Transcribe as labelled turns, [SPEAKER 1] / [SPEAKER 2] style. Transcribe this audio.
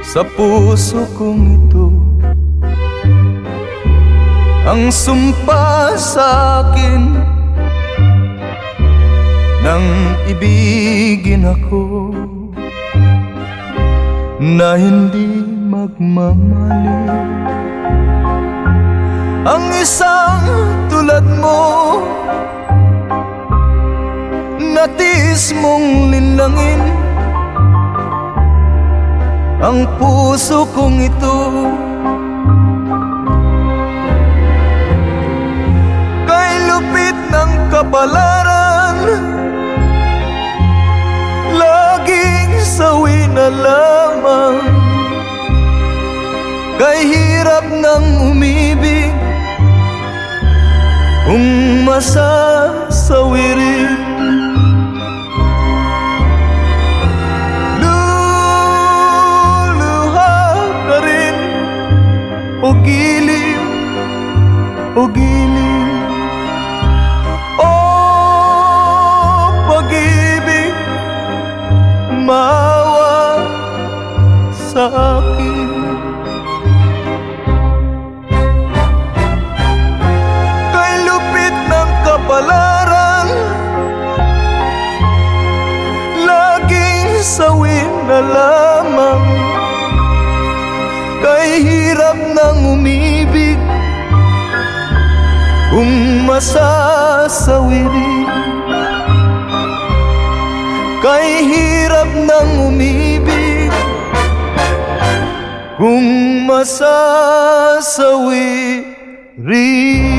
[SPEAKER 1] sa puso kong ito ang sumpa sa akin nang ibigin ako na hindi magmamali. Ang isang tulad mo natiis mong linlangin ang puso kong ito. Kay lupit ng kapalaran, laging sawi na lamang. Kay hirap ng umibig, kung masasawi rin. O giliw, o giliw, o pag-ibig, maawa sa akin. Kay lupit ng kapalaran, laging sawi na lamang. Kay hirap ng umibig, kung masasawi rin. Kay hirap ng umibig, kung masasawi rin.